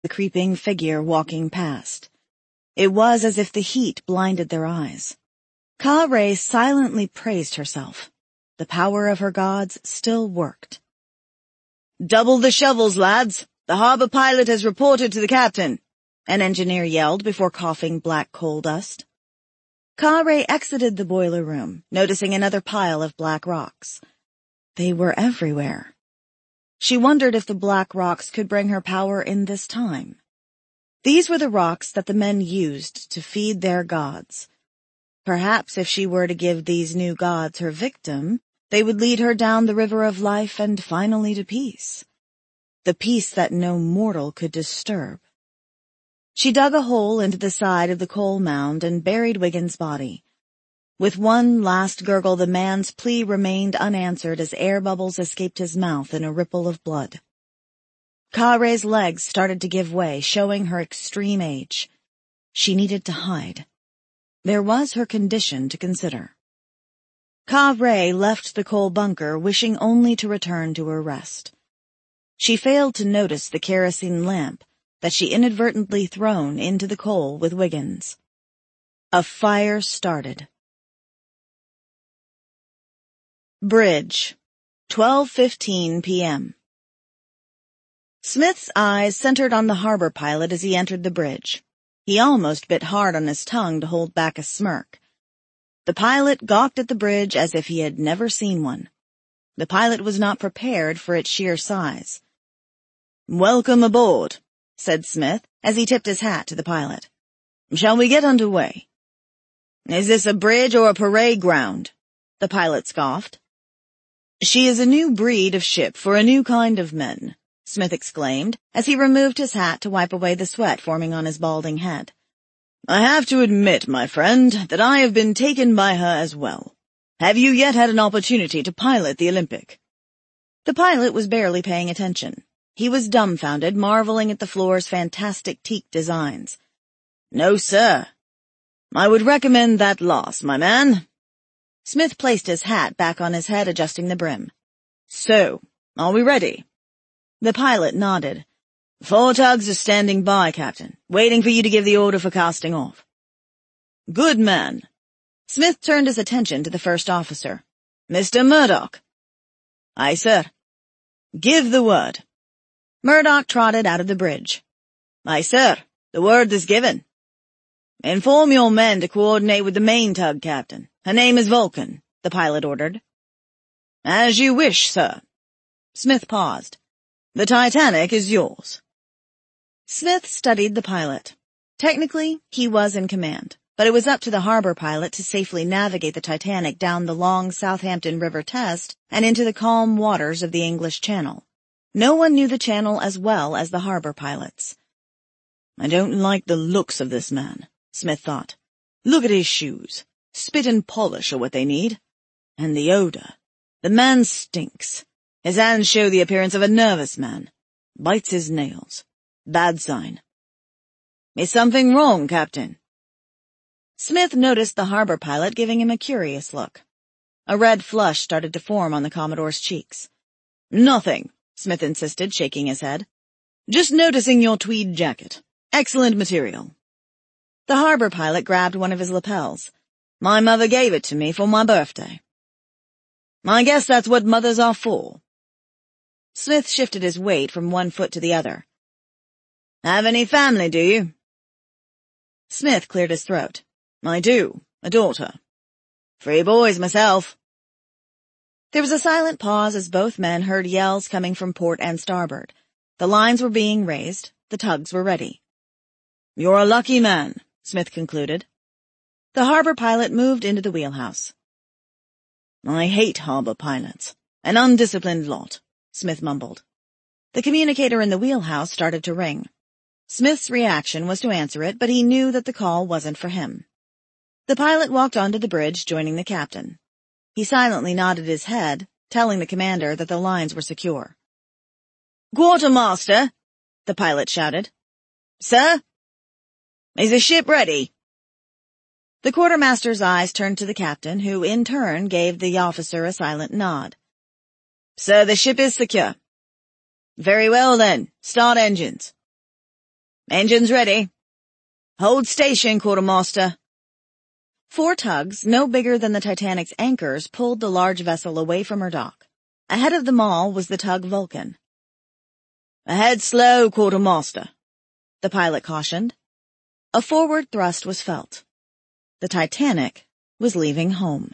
the creeping figure walking past. It was as if the heat blinded their eyes. Ka-Ray silently praised herself. The power of her gods still worked. "Double the shovels, lads! The harbor pilot has reported to the captain," an engineer yelled before coughing black coal dust. Ka-Ray exited the boiler room, noticing another pile of black rocks. They were everywhere. She wondered if the black rocks could bring her power in this time. These were the rocks that the men used to feed their gods. Perhaps if she were to give these new gods her victim, they would lead her down the river of life and finally to peace. The peace that no mortal could disturb. She dug a hole into the side of the coal mound and buried Wiggins' body. With one last gurgle, the man's plea remained unanswered as air bubbles escaped his mouth in a ripple of blood. Ka-Ray's legs started to give way, showing her extreme age. She needed to hide. There was her condition to consider. Ka-Ray left the coal bunker, wishing only to return to her rest. She failed to notice the kerosene lamp that she inadvertently thrown into the coal with Wiggins. A fire started. Bridge, 12:15 p.m. Smith's eyes centered on the harbor pilot as he entered the bridge. He almost bit hard on his tongue to hold back a smirk. The pilot gawked at the bridge as if he had never seen one. The pilot was not prepared for its sheer size. "Welcome aboard," said Smith as he tipped his hat to the pilot. "Shall we get underway?" "Is this a bridge or a parade ground?" the pilot scoffed. "She is a new breed of ship for a new kind of men," Smith exclaimed as he removed his hat to wipe away the sweat forming on his balding head. "I have to admit, my friend, that I have been taken by her as well. Have you yet had an opportunity to pilot the Olympic?" The pilot was barely paying attention. He was dumbfounded, marveling at the floor's fantastic teak designs. "No, sir. I would recommend that loss, my man." Smith placed his hat back on his head, adjusting the brim. "So, are we ready?" The pilot nodded. "4 tugs are standing by, Captain, waiting for you to give the order for casting off." "Good man." Smith turned his attention to the first officer. "Mr. Murdoch." "Aye, sir." "Give the word." Murdoch trotted out of the bridge. "Aye, sir. The word is given." "Inform your men to coordinate with the main tug, Captain. Her name is Vulcan," the pilot ordered. "As you wish, sir." Smith paused. "The Titanic is yours." Smith studied the pilot. Technically, he was in command, but it was up to the harbor pilot to safely navigate the Titanic down the long Southampton River test and into the calm waters of the English Channel. No one knew the channel as well as the harbor pilots. "I don't like the looks of this man," Smith thought. "Look at his shoes. Spit and polish are what they need. And the odor. The man stinks. His hands show the appearance of a nervous man. Bites his nails. Bad sign." "Is something wrong, Captain?" Smith noticed the harbor pilot giving him a curious look. A red flush started to form on the Commodore's cheeks. "Nothing," Smith insisted, shaking his head. "Just noticing your tweed jacket. Excellent material." The harbor pilot grabbed one of his lapels. "My mother gave it to me for my birthday." "I guess that's what mothers are for." Smith shifted his weight from one foot to the other. "Have any family, do you?" Smith cleared his throat. "I do. A daughter. 3 boys myself." There was a silent pause as both men heard yells coming from port and starboard. The lines were being raised. The tugs were ready. "You're a lucky man," Smith concluded. The harbor pilot moved into the wheelhouse. "I hate harbor pilots. An undisciplined lot," Smith mumbled. The communicator in the wheelhouse started to ring. Smith's reaction was to answer it, but he knew that the call wasn't for him. The pilot walked onto the bridge, joining the captain. He silently nodded his head, telling the commander that the lines were secure. "Quartermaster," the pilot shouted. "Sir?" "Is the ship ready?" The quartermaster's eyes turned to the captain, who in turn gave the officer a silent nod. "Sir, the ship is secure." "Very well then, start engines." Engines ready. Hold station, quartermaster. 4 tugs, no bigger than the Titanic's anchors, pulled the large vessel away from her dock. Ahead of them all was the tug Vulcan. Ahead slow, quartermaster, the pilot cautioned. A forward thrust was felt. The Titanic was leaving home.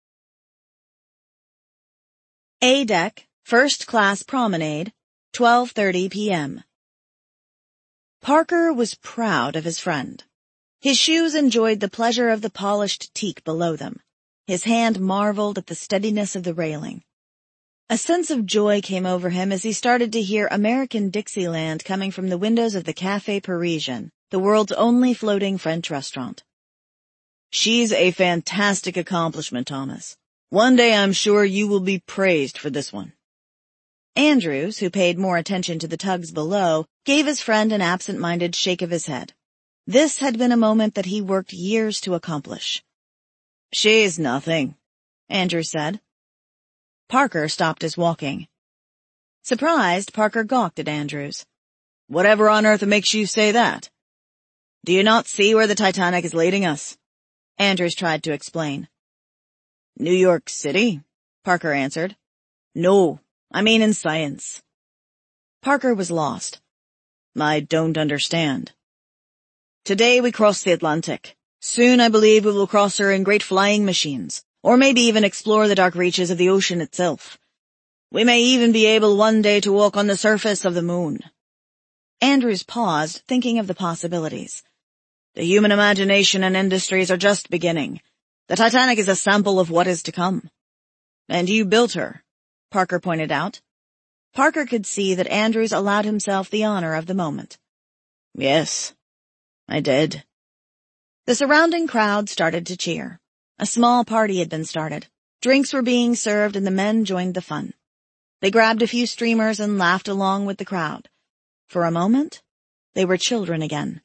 A deck, first class promenade, 12:30 p.m. Parker was proud of his friend. His shoes enjoyed the pleasure of the polished teak below them. His hand marveled at the steadiness of the railing. A sense of joy came over him as he started to hear American Dixieland coming from the windows of the Café Parisien, the world's only floating French restaurant. She's a fantastic accomplishment, Thomas. One day I'm sure you will be praised for this one. Andrews, who paid more attention to the tugs below, gave his friend an absent-minded shake of his head. This had been a moment that he worked years to accomplish. She's nothing, Andrews said. Parker stopped his walking. Surprised, Parker gawked at Andrews. Whatever on earth makes you say that? Do you not see where the Titanic is leading us? Andrews tried to explain. New York City, Parker answered. No, I mean in science. Parker was lost. I don't understand. Today we crossed the Atlantic. Soon I believe we will cross her in great flying machines, or maybe even explore the dark reaches of the ocean itself. We may even be able one day to walk on the surface of the moon. Andrews paused, thinking of the possibilities. The human imagination and industries are just beginning. The Titanic is a sample of what is to come. And you built her, Parker pointed out. Parker could see that Andrews allowed himself the honor of the moment. Yes, I did. The surrounding crowd started to cheer. A small party had been started. Drinks were being served and the men joined the fun. They grabbed a few streamers and laughed along with the crowd. For a moment, they were children again.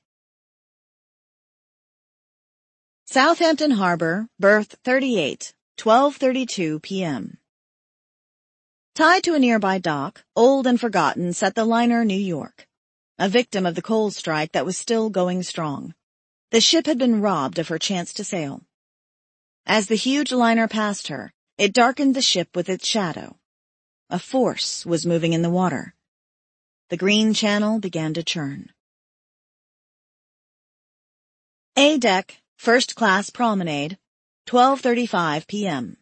Southampton Harbor, berth 38, 12:32 p.m. Tied to a nearby dock, old and forgotten, sat the liner New York, a victim of the coal strike that was still going strong. The ship had been robbed of her chance to sail. As the huge liner passed her, it darkened the ship with its shadow. A force was moving in the water. The green channel began to churn. A deck, first class promenade, 12:35 p.m.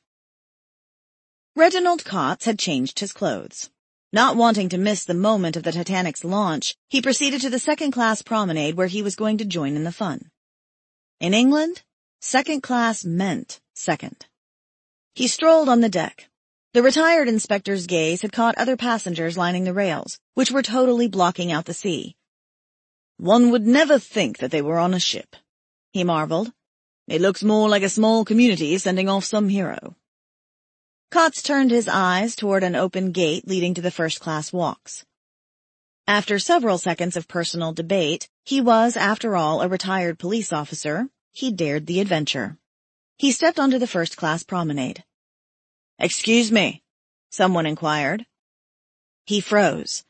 Reginald Kotz had changed his clothes. Not wanting to miss the moment of the Titanic's launch, he proceeded to the second-class promenade where he was going to join in the fun. In England, second class meant second. He strolled on the deck. The retired inspector's gaze had caught other passengers lining the rails, which were totally blocking out the sea. One would never think that they were on a ship, he marveled. It looks more like a small community sending off some hero. Kotz turned his eyes toward an open gate leading to the first-class walks. After several seconds of personal debate, he was, after all, a retired police officer. He dared the adventure. He stepped onto the first-class promenade. Excuse me, someone inquired. He froze.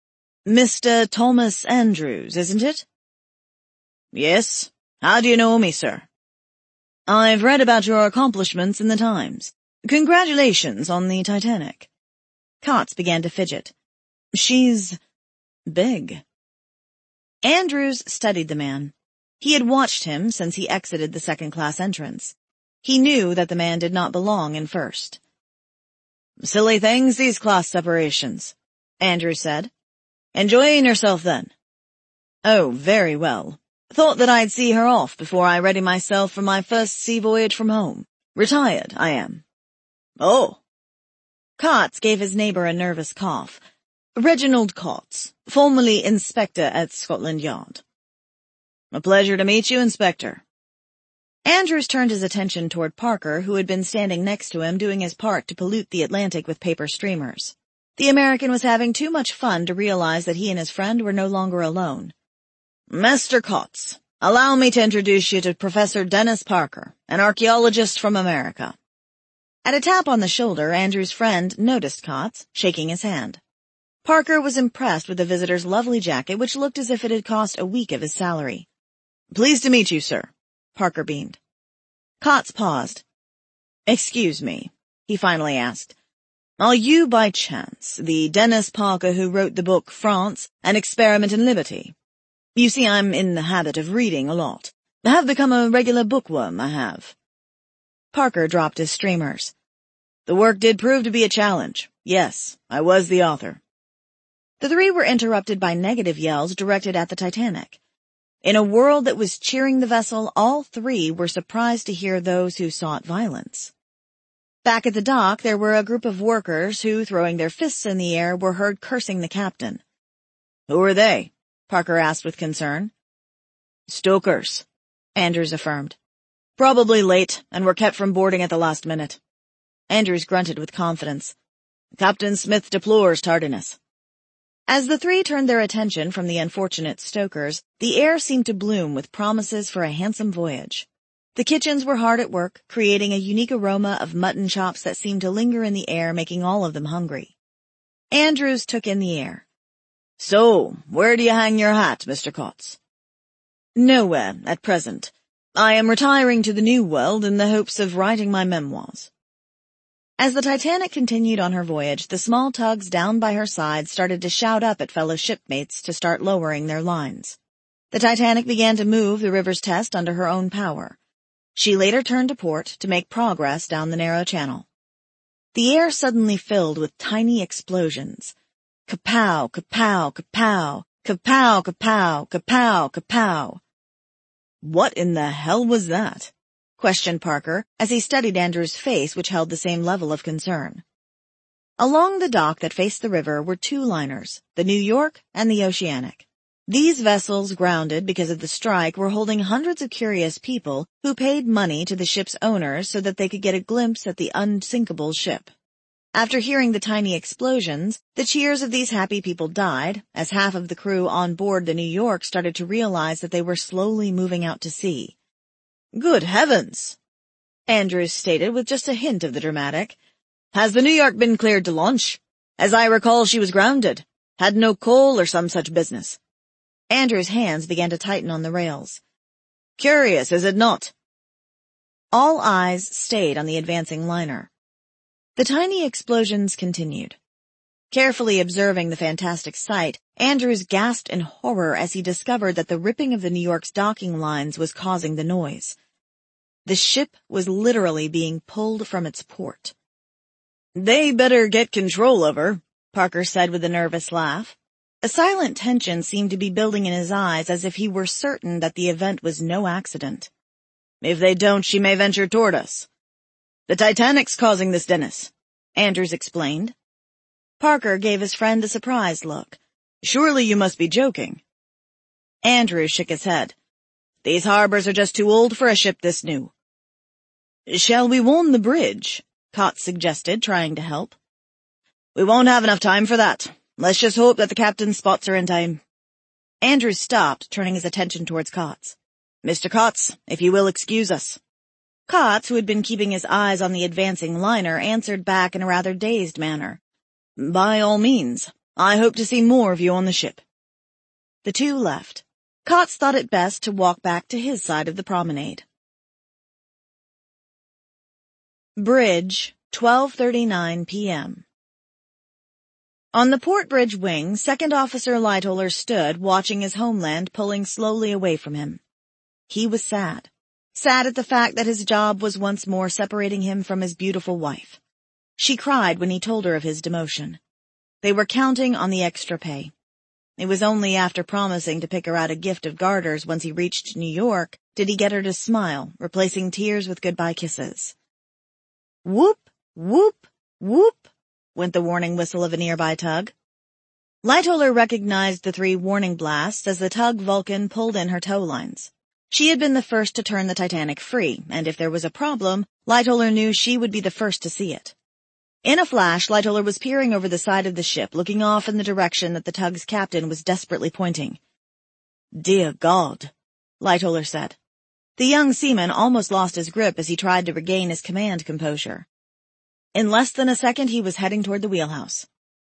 Mr. Thomas Andrews, isn't it? Yes. How do you know me, sir? I've read about your accomplishments in the Times. Congratulations on the Titanic. Kotz began to fidget. She's big. Andrews studied the man. He had watched him since he exited the second-class entrance. He knew that the man did not belong in first. Silly things, these class separations, Andrews said. Enjoying yourself, then? Oh, very well. Thought that I'd see her off before I ready myself for my first sea voyage from home. Retired, I am. Oh. Kotz gave his neighbor a nervous cough. Reginald Kotz, formerly inspector at Scotland Yard. A pleasure to meet you, Inspector. Andrews turned his attention toward Parker, who had been standing next to him doing his part to pollute the Atlantic with paper streamers. The American was having too much fun to realize that he and his friend were no longer alone. Mr. Kotz, allow me to introduce you to Professor Dennis Parker, an archaeologist from America. At a tap on the shoulder, Andrew's friend noticed Kotz, shaking his hand. Parker was impressed with the visitor's lovely jacket, which looked as if it had cost a week of his salary. "Pleased to meet you, sir," Parker beamed. Kotz paused. "Excuse me," he finally asked. "Are you, by chance, the Dennis Parker who wrote the book France, An Experiment in Liberty? You see, I'm in the habit of reading a lot. I have become a regular bookworm, I have." Parker dropped his streamers. "The work did prove to be a challenge. Yes, I was the author." The three were interrupted by negative yells directed at the Titanic. In a world that was cheering the vessel, all three were surprised to hear those who sought violence. Back at the dock, there were a group of workers who, throwing their fists in the air, were heard cursing the captain. "Who are they?" Parker asked with concern. "Stokers," Andrews affirmed. "Probably late, and were kept from boarding at the last minute." Andrews grunted with confidence. "Captain Smith deplores tardiness." As the three turned their attention from the unfortunate stokers, the air seemed to bloom with promises for a handsome voyage. The kitchens were hard at work, creating a unique aroma of mutton chops that seemed to linger in the air, making all of them hungry. Andrews took in the air. "So, where do you hang your hat, Mr. Kotz?" "Nowhere, at present. I am retiring to the New World in the hopes of writing my memoirs." As the Titanic continued on her voyage, the small tugs down by her side started to shout up at fellow shipmates to start lowering their lines. The Titanic began to move the river's test under her own power. She later turned to port to make progress down the narrow channel. The air suddenly filled with tiny explosions. Kapow, kapow, kapow, kapow, kapow, kapow, kapow. "What in the hell was that?" questioned Parker as he studied Andrews' face, which held the same level of concern. Along the dock that faced the river were two liners, the New York and the Oceanic. These vessels, grounded because of the strike, were holding hundreds of curious people who paid money to the ship's owners so that they could get a glimpse at the unsinkable ship. After hearing the tiny explosions, the cheers of these happy people died, as half of the crew on board the New York started to realize that they were slowly moving out to sea. "Good heavens," Andrews stated with just a hint of the dramatic. "Has the New York been cleared to launch? As I recall, she was grounded. Had no coal or some such business." Andrews' hands began to tighten on the rails. "Curious, is it not?" All eyes stayed on the advancing liner. The tiny explosions continued. Carefully observing the fantastic sight, Andrews gasped in horror as he discovered that the ripping of the New York's docking lines was causing the noise. The ship was literally being pulled from its port. "They better get control of her," Parker said with a nervous laugh. A silent tension seemed to be building in his eyes as if he were certain that the event was no accident. "If they don't, she may venture toward us." "The Titanic's causing this, Dennis," Andrews explained. Parker gave his friend a surprised look. "Surely you must be joking." Andrews shook his head. "These harbors are just too old for a ship this new." "Shall we warn the bridge?" Kotz suggested, trying to help. "We won't have enough time for that. Let's just hope that the captain spots her in time." Andrews stopped, turning his attention towards Kotz. "Mr. Kotz, if you will excuse us." Kotz, who had been keeping his eyes on the advancing liner, answered back in a rather dazed manner. "By all means. I hope to see more of you on the ship." The two left. Kotz thought it best to walk back to his side of the promenade. Bridge, 12:39 p.m. On the port bridge wing, Second Officer Lightoller stood, watching his homeland pulling slowly away from him. He was sad. Sad at the fact that his job was once more separating him from his beautiful wife. She cried when he told her of his demotion. They were counting on the extra pay. It was only after promising to pick her out a gift of garters once he reached New York did he get her to smile, replacing tears with goodbye kisses. Whoop, whoop, whoop, went the warning whistle of a nearby tug. Lightoller recognized the three warning blasts as the tug Vulcan pulled in her tow lines. She had been the first to turn the Titanic free, and if there was a problem, Lightoller knew she would be the first to see it. In a flash, Lightoller was peering over the side of the ship, looking off in the direction that the tug's captain was desperately pointing. "Dear God," Lightoller said. The young seaman almost lost his grip as he tried to regain his command composure. In less than a second, he was heading toward the wheelhouse.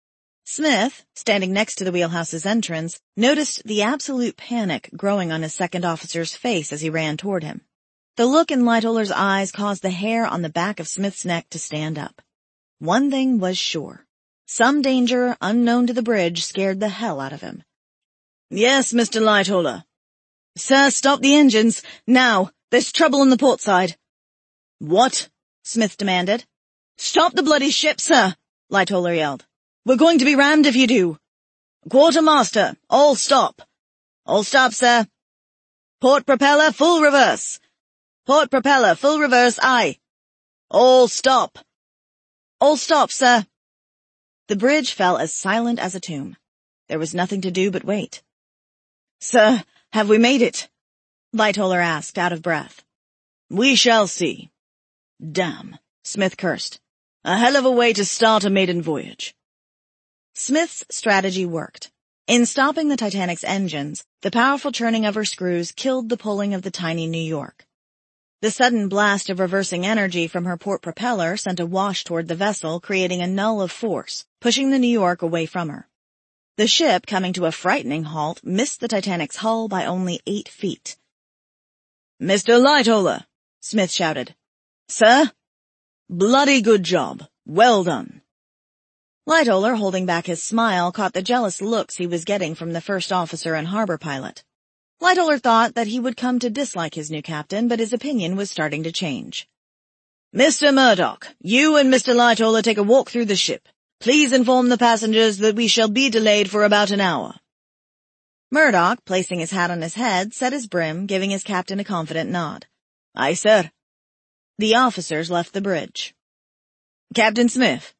Smith, standing next to the wheelhouse's entrance, noticed the absolute panic growing on his second officer's face as he ran toward him. The look in Lightoller's eyes caused the hair on the back of Smith's neck to stand up. One thing was sure. Some danger unknown to the bridge scared the hell out of him. "Yes, Mr. Lightoller." "Sir, stop the engines. Now. There's trouble on the port side." "What?" Smith demanded. "Stop the bloody ship, sir," Lightoller yelled. "We're going to be rammed if you do." "Quartermaster, all stop." "All stop, sir." "Port propeller, full reverse." "Port propeller, full reverse, aye." "All stop." "All stop, sir." The bridge fell as silent as a tomb. There was nothing to do but wait. "Sir, have we made it?" Lightoller asked, out of breath. "We shall see." "Damn," Smith cursed. "A hell of a way to start a maiden voyage." Smith's strategy worked. In stopping the Titanic's engines, the powerful churning of her screws killed the pulling of the tiny New York. The sudden blast of reversing energy from her port propeller sent a wash toward the vessel, creating a null of force, pushing the New York away from her. The ship, coming to a frightening halt, missed the Titanic's hull by only 8 feet. "Mr. Lightoller," Smith shouted. "Sir?" "Bloody good job. Well done." Lightoller, holding back his smile, caught the jealous looks he was getting from the first officer and harbor pilot. Lightoller thought that he would come to dislike his new captain, but his opinion was starting to change. "Mr. Murdoch, you and Mr. Lightoller take a walk through the ship. Please inform the passengers that we shall be delayed for about an hour." Murdoch, placing his hat on his head, set his brim, giving his captain a confident nod. "Aye, sir." The officers left the bridge. "Captain Smith."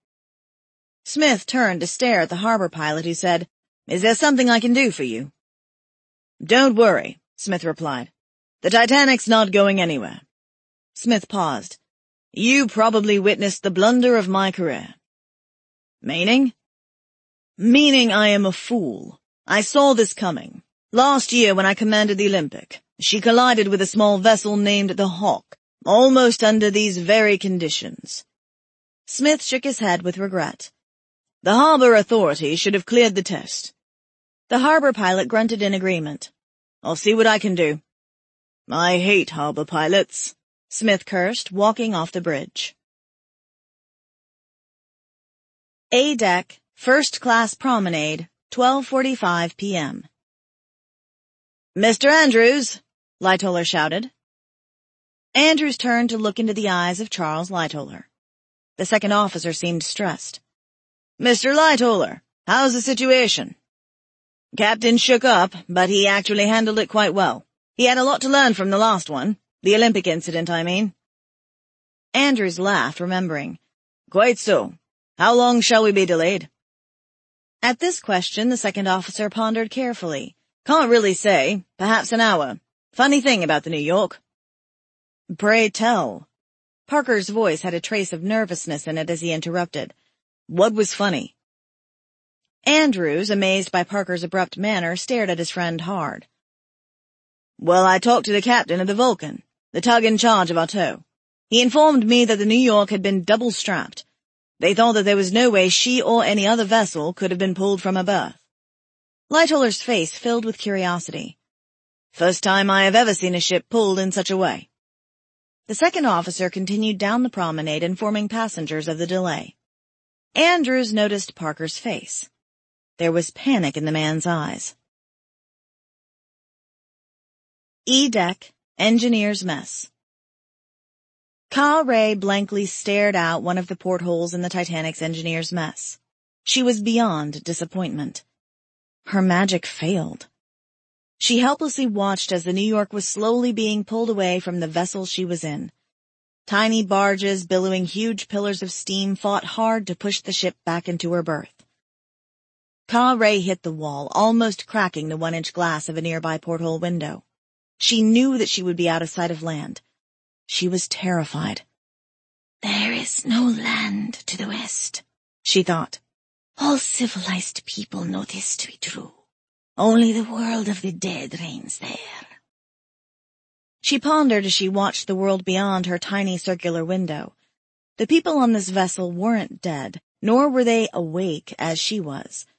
Smith turned to stare at the harbor pilot, who said, "Is there something I can do for you?" "Don't worry," Smith replied. "The Titanic's not going anywhere." Smith paused. "You probably witnessed the blunder of my career." "Meaning?" "Meaning I am a fool. I saw this coming. Last year when I commanded the Olympic, she collided with a small vessel named the Hawk, almost under these very conditions." Smith shook his head with regret. "The harbor authority should have cleared the test." The harbor pilot grunted in agreement. "I'll see what I can do." "I hate harbor pilots," Smith cursed, walking off the bridge. A deck, first class promenade, 12:45 p.m. "Mr. Andrews," Lightoller shouted. Andrews turned to look into the eyes of Charles Lightoller. The second officer seemed stressed. "Mr. Lightoller, how's the situation?" "Captain shook up, but he actually handled it quite well. He had a lot to learn from the last one. The Olympic incident, I mean." Andrews laughed, remembering. "Quite so. How long shall we be delayed?" At this question, the second officer pondered carefully. "Can't really say. Perhaps an hour. Funny thing about the New York." "Pray tell." Parker's voice had a trace of nervousness in it as he interrupted. "What was funny?" Andrews, amazed by Parker's abrupt manner, stared at his friend hard. "Well, I talked to the captain of the Vulcan, the tug in charge of our tow. He informed me that the New York had been double-strapped. They thought that there was no way she or any other vessel could have been pulled from her berth." Lightoller's face filled with curiosity. "First time I have ever seen a ship pulled in such a way." The second officer continued down the promenade, informing passengers of the delay. Andrews noticed Parker's face. There was panic in the man's eyes. E-deck, engineer's mess. Ka Ray blankly stared out one of the portholes in the Titanic's engineer's mess. She was beyond disappointment. Her magic failed. She helplessly watched as the New York was slowly being pulled away from the vessel she was in. Tiny barges billowing huge pillars of steam fought hard to push the ship back into her berth. Ka Ray hit the wall, almost cracking the 1-inch glass of a nearby porthole window. She knew that she would be out of sight of land. She was terrified. "There is no land to the west," she thought. "All civilized people know this to be true. Only the world of the dead reigns there." She pondered as she watched the world beyond her tiny circular window. The people on this vessel weren't dead, nor were they awake as she was.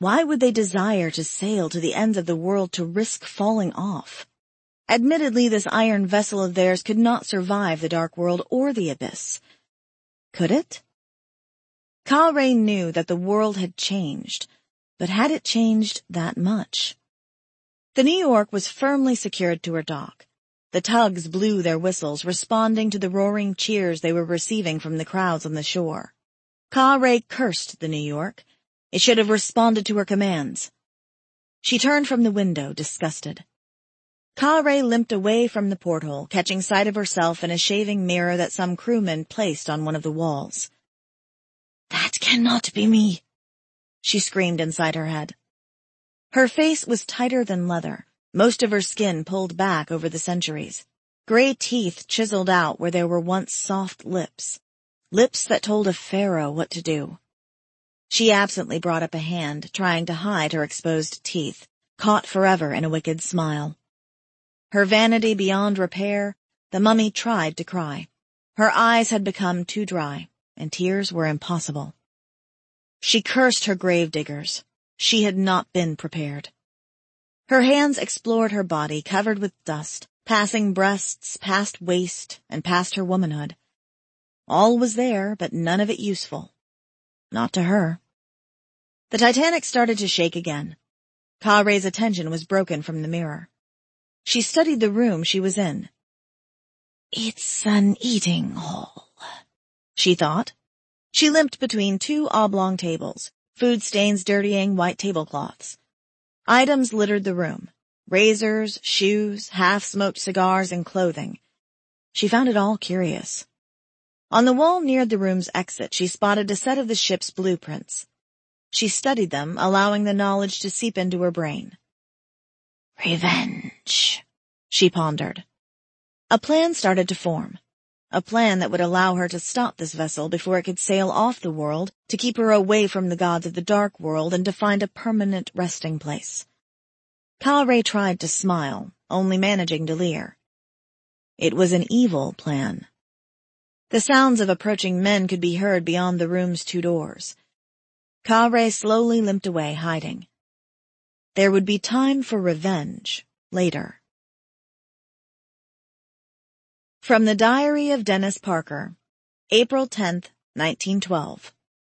Why would they desire to sail to the ends of the world to risk falling off? Admittedly, this iron vessel of theirs could not survive the dark world or the abyss. Could it? Ka-Ray knew that the world had changed, but had it changed that much? The New York was firmly secured to her dock. The tugs blew their whistles, responding to the roaring cheers they were receiving from the crowds on the shore. Ka-Ray cursed the New York. It should have responded to her commands. She turned from the window, disgusted. Ka-Ray limped away from the porthole, catching sight of herself in a shaving mirror that some crewman placed on one of the walls. "That cannot be me," she screamed inside her head. Her face was tighter than leather, most of her skin pulled back over the centuries. Gray teeth chiseled out where there were once soft lips. Lips that told a pharaoh what to do. She absently brought up a hand, trying to hide her exposed teeth, caught forever in a wicked smile. Her vanity beyond repair, the mummy tried to cry. Her eyes had become too dry, and tears were impossible. She cursed her gravediggers. She had not been prepared. Her hands explored her body, covered with dust, passing breasts, past waist, and past her womanhood. All was there, but none of it useful. Not to her. The Titanic started to shake again. Ka-Ray's attention was broken from the mirror. She studied the room she was in. "It's an eating hall," she thought. She limped between two oblong tables, food stains dirtying white tablecloths. Items littered the room. Razors, shoes, half-smoked cigars, and clothing. She found it all curious. On the wall near the room's exit, she spotted a set of the ship's blueprints. She studied them, allowing the knowledge to seep into her brain. "Revenge," she pondered. A plan started to form. A plan that would allow her to stop this vessel before it could sail off the world, to keep her away from the gods of the dark world and to find a permanent resting place. Ka-Ray tried to smile, only managing to leer. It was an evil plan. The sounds of approaching men could be heard beyond the room's two doors. Ka-Ray slowly limped away, hiding. There would be time for revenge later. From the Diary of Dennis Parker, April 10th, 1912.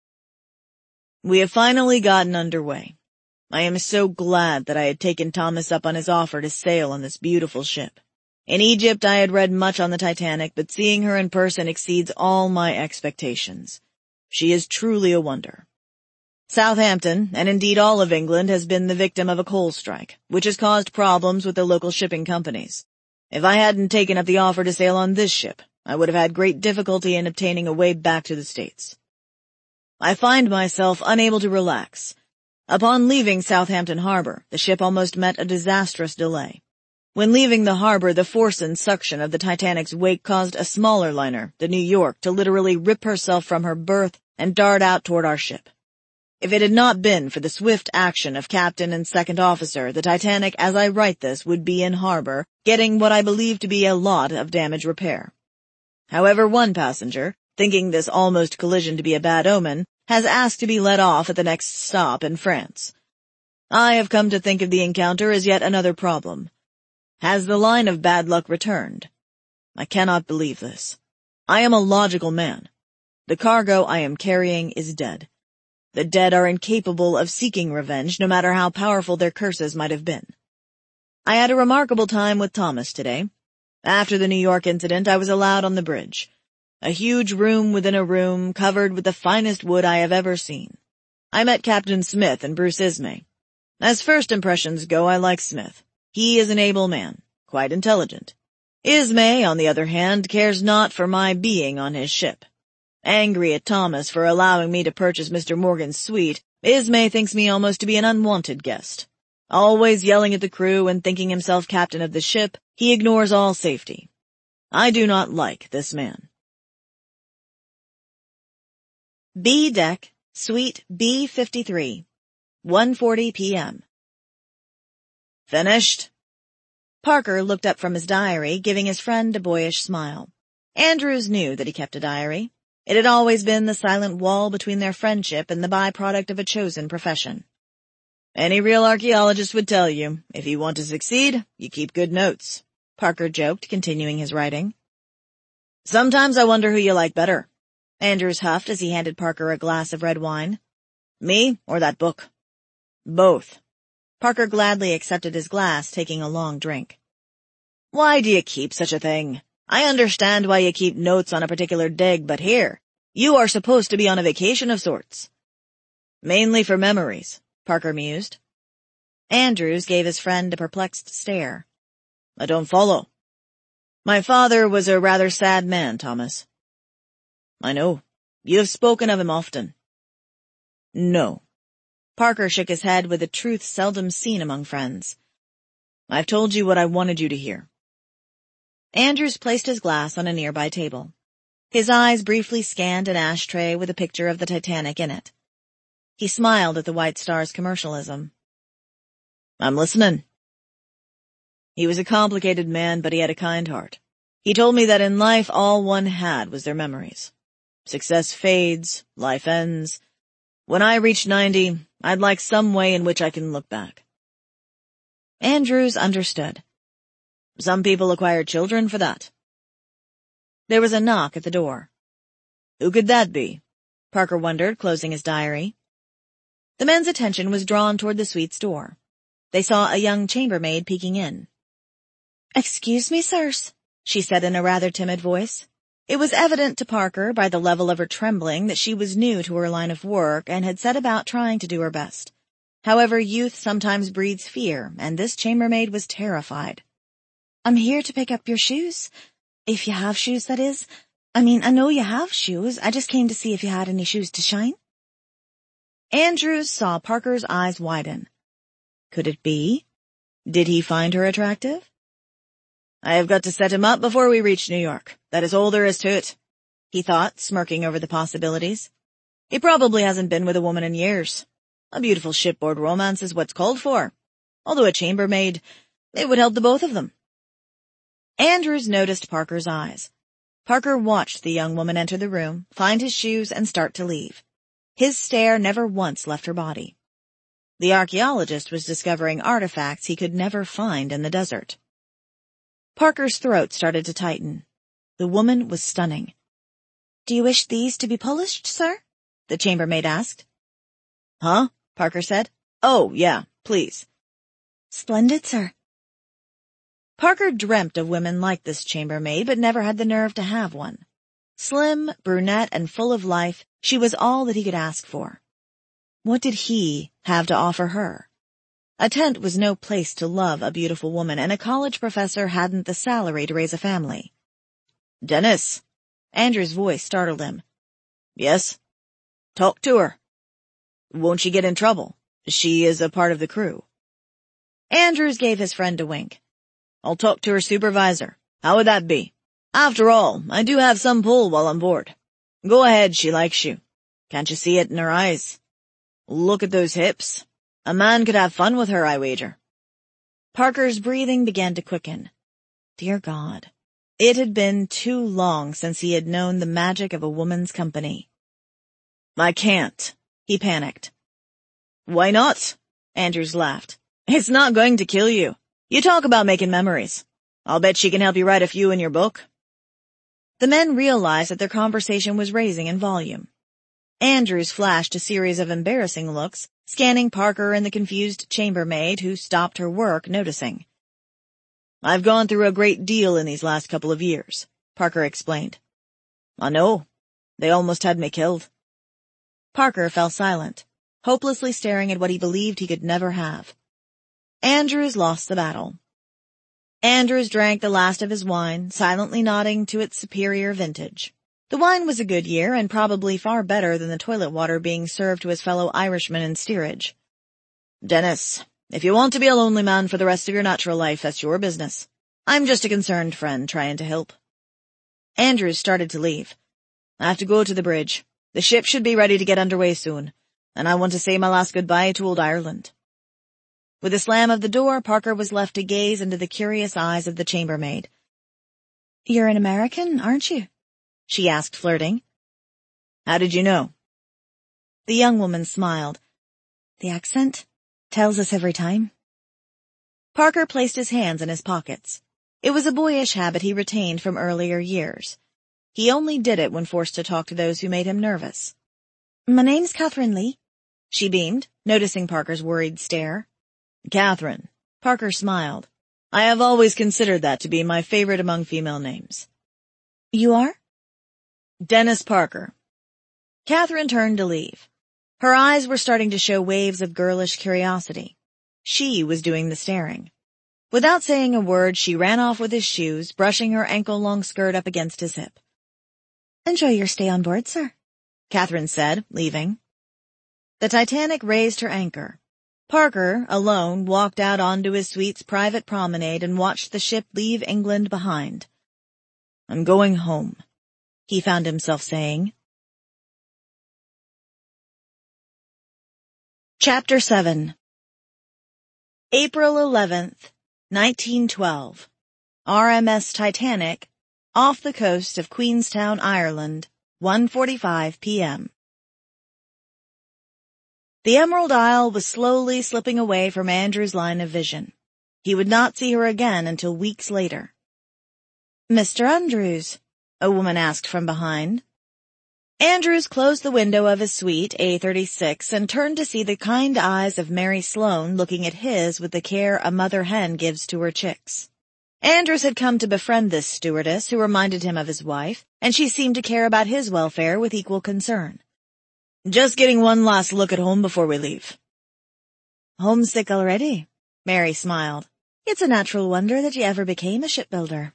We have finally gotten underway. I am so glad that I had taken Thomas up on his offer to sail on this beautiful ship. In Egypt I had read much on the Titanic, but seeing her in person exceeds all my expectations. She is truly a wonder. Southampton, and indeed all of England, has been the victim of a coal strike, which has caused problems with the local shipping companies. If I hadn't taken up the offer to sail on this ship, I would have had great difficulty in obtaining a way back to the States. I find myself unable to relax. Upon leaving Southampton Harbor, the ship almost met a disastrous delay. When leaving the harbor, the force and suction of the Titanic's wake caused a smaller liner, the New York, to literally rip herself from her berth and dart out toward our ship. If it had not been for the swift action of captain and second officer, the Titanic, as I write this, would be in harbor, getting what I believe to be a lot of damage repair. However, one passenger, thinking this almost collision to be a bad omen, has asked to be let off at the next stop in France. I have come to think of the encounter as yet another problem. Has the line of bad luck returned? I cannot believe this. I am a logical man. The cargo I am carrying is dead. The dead are incapable of seeking revenge, no matter how powerful their curses might have been. I had a remarkable time with Thomas today. After the New York incident, I was allowed on the bridge. A huge room within a room, covered with the finest wood I have ever seen. I met Captain Smith and Bruce Ismay. As first impressions go, I like Smith. He is an able man, quite intelligent. Ismay, on the other hand, cares not for my being on his ship. Angry at Thomas for allowing me to purchase Mr. Morgan's suite, Ismay thinks me almost to be an unwanted guest. Always yelling at the crew and thinking himself captain of the ship, he ignores all safety. I do not like this man. B Deck, Suite B53, 1:40 p.m. Finished? Parker looked up from his diary, giving his friend a boyish smile. Andrews knew that he kept a diary. It had always been the silent wall between their friendship and the byproduct of a chosen profession. Any real archaeologist would tell you, if you want to succeed, you keep good notes, Parker joked, continuing his writing. Sometimes I wonder who you like better, Andrews huffed as he handed Parker a glass of red wine. Me or that book? Both. Parker gladly accepted his glass, taking a long drink. Why do you keep such a thing? I understand why you keep notes on a particular dig, but here, you are supposed to be on a vacation of sorts. Mainly for memories, Parker mused. Andrews gave his friend a perplexed stare. I don't follow. My father was a rather sad man, Thomas. I know. You have spoken of him often. No. Parker shook his head with a truth seldom seen among friends. I've told you what I wanted you to hear. Andrews placed his glass on a nearby table. His eyes briefly scanned an ashtray with a picture of the Titanic in it. He smiled at the White Star's commercialism. I'm listening. He was a complicated man, but he had a kind heart. He told me that in life all one had was their memories. Success fades, life ends. When I reach 90, I'd like some way in which I can look back. Andrews understood. Some people acquire children for that. There was a knock at the door. Who could that be? Parker wondered, closing his diary. The men's attention was drawn toward the suite's door. They saw a young chambermaid peeking in. Excuse me, sirs, she said in a rather timid voice. It was evident to Parker by the level of her trembling that she was new to her line of work and had set about trying to do her best. However, youth sometimes breeds fear, and this chambermaid was terrified. I'm here to pick up your shoes. If you have shoes, that is. I know you have shoes. I just came to see if you had any shoes to shine. Andrews saw Parker's eyes widen. Could it be? Did he find her attractive? I have got to set him up before we reach New York. That is all there is to it, he thought, smirking over the possibilities. He probably hasn't been with a woman in years. A beautiful shipboard romance is what's called for. Although a chambermaid, it would help the both of them. Andrews noticed Parker's eyes. Parker watched the young woman enter the room, find his shoes, and start to leave. His stare never once left her body. The archaeologist was discovering artifacts he could never find in the desert. Parker's throat started to tighten. The woman was stunning. Do you wish these to be polished, sir? The chambermaid asked. Huh? Parker said. Oh, yeah, please. Splendid, sir. Parker dreamt of women like this chambermaid, but never had the nerve to have one. Slim, brunette, and full of life, she was all that he could ask for. What did he have to offer her? A tent was no place to love a beautiful woman, and a college professor hadn't the salary to raise a family. Dennis! Andrew's voice startled him. Yes? Talk to her. Won't she get in trouble? She is a part of the crew. Andrews gave his friend a wink. I'll talk to her supervisor. How would that be? After all, I do have some pull while on board. Go ahead, she likes you. Can't you see it in her eyes? Look at those hips. A man could have fun with her, I wager. Parker's breathing began to quicken. Dear God, it had been too long since he had known the magic of a woman's company. I can't, he panicked. Why not? Andrews laughed. It's not going to kill you. You talk about making memories. I'll bet she can help you write a few in your book. The men realized that their conversation was raising in volume. Andrews flashed a series of embarrassing looks, scanning Parker and the confused chambermaid who stopped her work, noticing. I've gone through a great deal in these last couple of years, Parker explained. I know. They almost had me killed. Parker fell silent, hopelessly staring at what he believed he could never have. Andrews lost the battle. Andrews drank the last of his wine, silently nodding to its superior vintage. The wine was a good year and probably far better than the toilet water being served to his fellow Irishmen in steerage. Dennis, if you want to be a lonely man for the rest of your natural life, that's your business. I'm just a concerned friend trying to help. Andrews started to leave. I have to go to the bridge. The ship should be ready to get underway soon, and I want to say my last goodbye to old Ireland. With a slam of the door, Parker was left to gaze into the curious eyes of the chambermaid. You're an American, aren't you? She asked, flirting. How did you know? The young woman smiled. The accent? Tells us every time. Parker placed his hands in his pockets. It was a boyish habit he retained from earlier years. He only did it when forced to talk to those who made him nervous. My name's Catherine Lee. She beamed, noticing Parker's worried stare. Catherine. Parker smiled. I have always considered that to be my favorite among female names. You are? Dennis Parker. Catherine turned to leave. Her eyes were starting to show waves of girlish curiosity. She was doing the staring. Without saying a word, she ran off with his shoes, brushing her ankle-long skirt up against his hip. Enjoy your stay on board, sir, Catherine said, leaving. The Titanic raised her anchor. Parker, alone, walked out onto his suite's private promenade and watched the ship leave England behind. I'm going home, he found himself saying. Chapter 7 April 11th, 1912. RMS Titanic, off the coast of Queenstown, Ireland, 1:45 p.m. The Emerald Isle was slowly slipping away from Andrew's line of vision. He would not see her again until weeks later. Mr. Andrews, a woman asked from behind. Andrews closed the window of his suite, A36, and turned to see the kind eyes of Mary Sloane looking at his with the care a mother hen gives to her chicks. Andrews had come to befriend this stewardess who reminded him of his wife, and she seemed to care about his welfare with equal concern. Just getting one last look at home before we leave. Homesick already? Mary smiled. It's a natural wonder that you ever became a shipbuilder.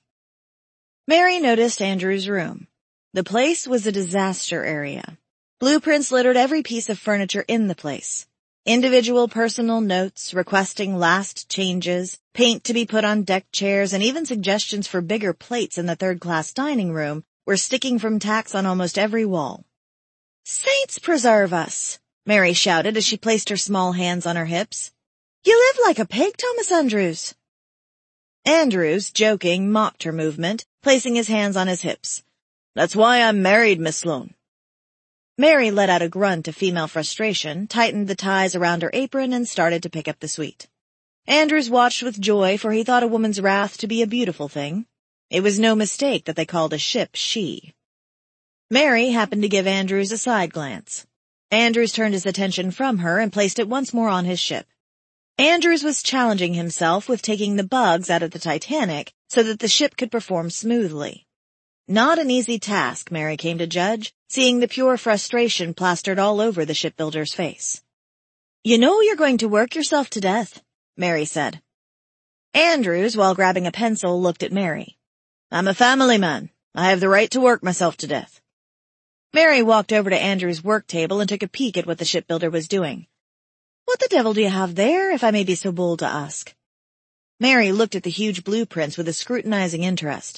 Mary noticed Andrew's room. The place was a disaster area. Blueprints littered every piece of furniture in the place. Individual personal notes requesting last changes, paint to be put on deck chairs, and even suggestions for bigger plates in the third-class dining room were sticking from tacks on almost every wall. Saints preserve us! Mary shouted as she placed her small hands on her hips. You live like a pig, Thomas Andrews. Andrews, joking, mocked her movement, placing his hands on his hips. That's why I'm married, Miss Sloane. Mary let out a grunt of female frustration, tightened the ties around her apron, and started to pick up the suite. Andrews watched with joy, for he thought a woman's wrath to be a beautiful thing. It was no mistake that they called a ship she. Mary happened to give Andrews a side glance. Andrews turned his attention from her and placed it once more on his ship. Andrews was challenging himself with taking the bugs out of the Titanic so that the ship could perform smoothly. Not an easy task, Mary came to judge, seeing the pure frustration plastered all over the shipbuilder's face. You know you're going to work yourself to death, Mary said. Andrews, while grabbing a pencil, looked at Mary. I'm a family man. I have the right to work myself to death. Mary walked over to Andrew's work table and took a peek at what the shipbuilder was doing. What the devil do you have there, if I may be so bold to ask? Mary looked at the huge blueprints with a scrutinizing interest.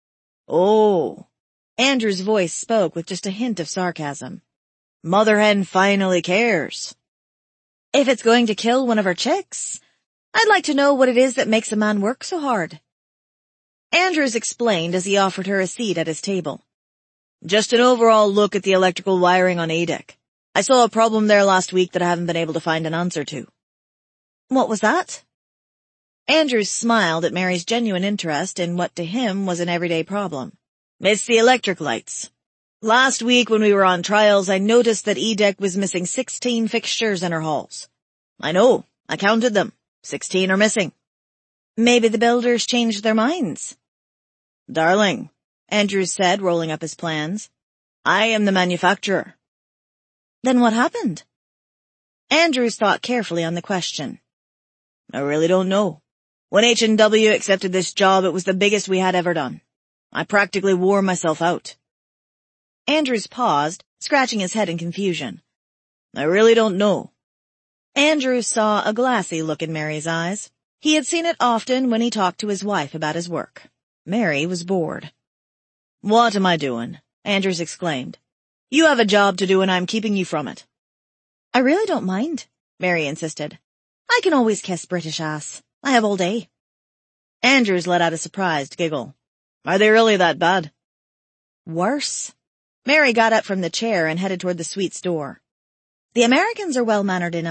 Oh, Andrew's voice spoke with just a hint of sarcasm. Mother hen finally cares. If it's going to kill one of her chicks, I'd like to know what it is that makes a man work so hard. Andrews explained as he offered her a seat at his table. Just an overall look at the electrical wiring on A-deck. I saw a problem there last week that I haven't been able to find an answer to. What was that? Andrews smiled at Mary's genuine interest in what to him was an everyday problem. It's the electric lights. Last week when we were on trials, I noticed that E-deck was missing 16 fixtures in her halls. I know, I counted them. 16 are missing. Maybe the builders changed their minds. Darling, Andrews said, rolling up his plans. I am the manufacturer. Then what happened? Andrews thought carefully on the question. I really don't know. When H&W accepted this job, it was the biggest we had ever done. I practically wore myself out. Andrews paused, scratching his head in confusion. I really don't know. Andrews saw a glassy look in Mary's eyes. He had seen it often when he talked to his wife about his work. Mary was bored. What am I doing? Andrews exclaimed. You have a job to do and I'm keeping you from it. I really don't mind, Mary insisted. I can always kiss British ass. I have all day. Andrews let out a surprised giggle. Are they really that bad? Worse. Mary got up from the chair and headed toward the suite's door. The Americans are well-mannered enough,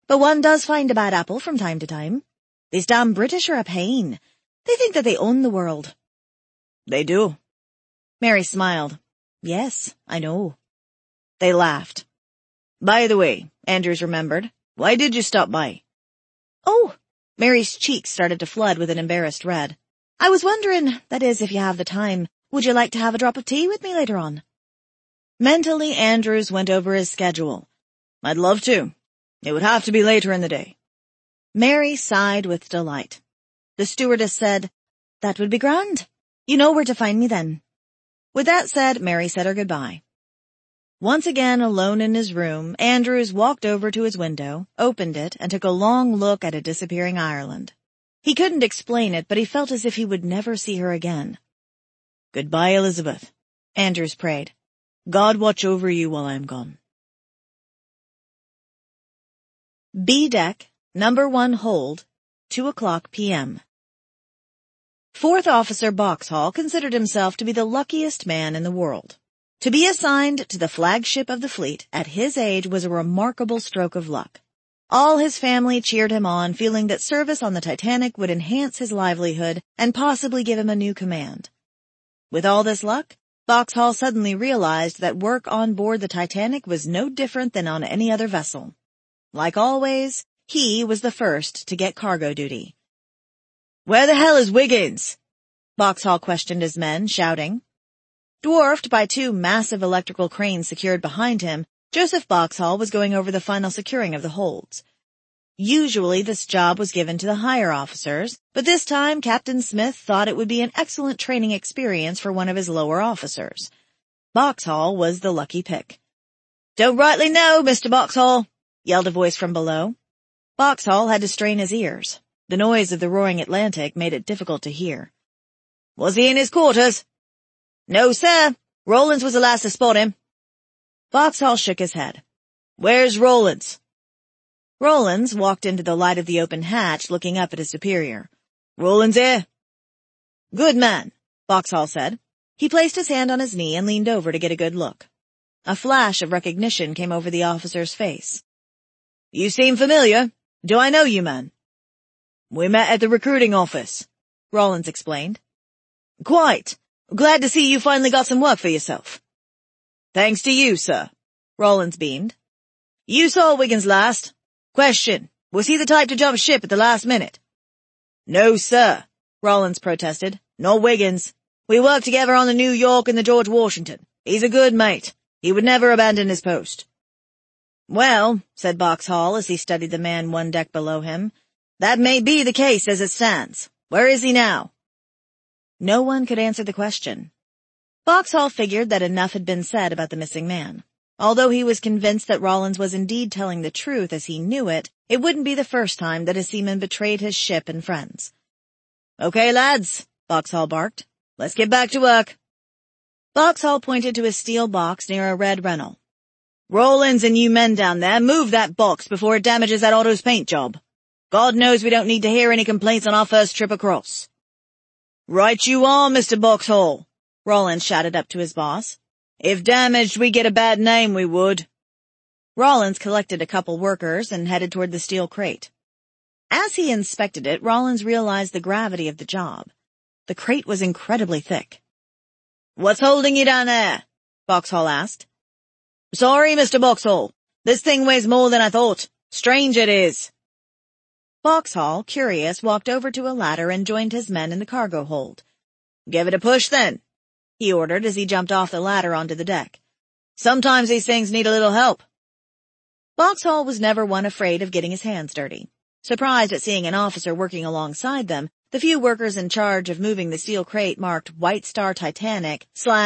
But one does find a bad apple from time to time. These damn British are a pain. They think that they own the world. They do. Mary smiled. Yes, I know. They laughed. By the way, Andrews remembered, why did you stop by? Oh, Mary's cheeks started to flood with an embarrassed red. I was wondering, that is, if you have the time, would you like to have a drop of tea with me later on? Mentally, Andrews went over his schedule. I'd love to. It would have to be later in the day. Mary sighed with delight. The stewardess said, That would be grand. You know where to find me then. With that said, Mary said her goodbye. Once again alone in his room, Andrews walked over to his window, opened it, and took a long look at a disappearing Ireland. He couldn't explain it, but he felt as if he would never see her again. Goodbye, Elizabeth, Andrews prayed. God watch over you while I'm gone. B deck, number 1 hold, 2:00 p.m. Fourth Officer Boxhall considered himself to be the luckiest man in the world. To be assigned to the flagship of the fleet at his age was a remarkable stroke of luck. All his family cheered him on, feeling that service on the Titanic would enhance his livelihood and possibly give him a new command. With all this luck, Boxhall suddenly realized that work on board the Titanic was no different than on any other vessel. Like always, he was the first to get cargo duty. Where the hell is Wiggins? Boxhall questioned his men, shouting. Dwarfed by 2 massive electrical cranes secured behind him, Joseph Boxhall was going over the final securing of the holds. Usually this job was given to the higher officers, but this time Captain Smith thought it would be an excellent training experience for one of his lower officers. Boxhall was the lucky pick. Don't rightly know, Mr. Boxhall, yelled a voice from below. Boxhall had to strain his ears. The noise of the roaring Atlantic made it difficult to hear. Was he in his quarters? No, sir. Rowlands was the last to spot him. Boxhall shook his head. Where's Rowlands? Rowlands walked into the light of the open hatch, looking up at his superior. Rowlands here? Good man, Boxhall said. He placed his hand on his knee and leaned over to get a good look. A flash of recognition came over the officer's face. You seem familiar. Do I know you, man? We met at the recruiting office, Rowlands explained. Quite. Glad to see you finally got some work for yourself. Thanks to you, sir, Rowlands beamed. You saw Wiggins last. Question, was he the type to jump ship at the last minute? No, sir, Rowlands protested. Not Wiggins. We worked together on the New York and the George Washington. He's a good mate. He would never abandon his post. Well, said Boxhall as he studied the man 1 deck below him, that may be the case as it stands. Where is he now? No one could answer the question. Boxhall figured that enough had been said about the missing man. Although he was convinced that Rowlands was indeed telling the truth as he knew it, it wouldn't be the first time that a seaman betrayed his ship and friends. Okay, lads, Boxhall barked. Let's get back to work. Boxhall pointed to a steel box near a red Renault. Rowlands and you men down there, move that box before it damages that Otto's paint job. God knows we don't need to hear any complaints on our first trip across. Right you are, Mr. Boxhall, Rowlands shouted up to his boss. If damaged, we get a bad name, we would. Rowlands collected a couple workers and headed toward the steel crate. As he inspected it, Rowlands realized the gravity of the job. The crate was incredibly thick. What's holding you down there? Boxhall asked. Sorry, Mr. Boxhall. This thing weighs more than I thought. Strange it is. Boxhall, curious, walked over to a ladder and joined his men in the cargo hold. Give it a push, then, he ordered as he jumped off the ladder onto the deck. Sometimes these things need a little help. Boxhall was never one afraid of getting his hands dirty. Surprised at seeing an officer working alongside them, the few workers in charge of moving the steel crate marked White Star Titanic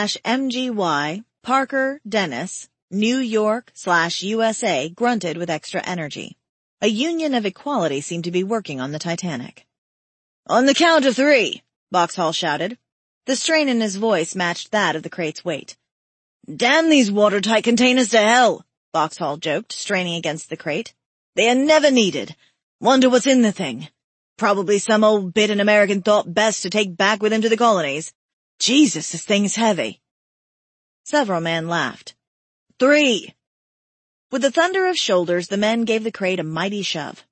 /MGY Parker Dennis New York /USA grunted with extra energy. A union of equality seemed to be working on the Titanic. On the count of 3, Boxhall shouted. The strain in his voice matched that of the crate's weight. Damn these watertight containers to hell, Boxhall joked, straining against the crate. They are never needed. Wonder what's in the thing. Probably some old bit an American thought best to take back with him to the colonies. Jesus, this thing's heavy. Several men laughed. 3. With the thunder of shoulders, the men gave the crate a mighty shove.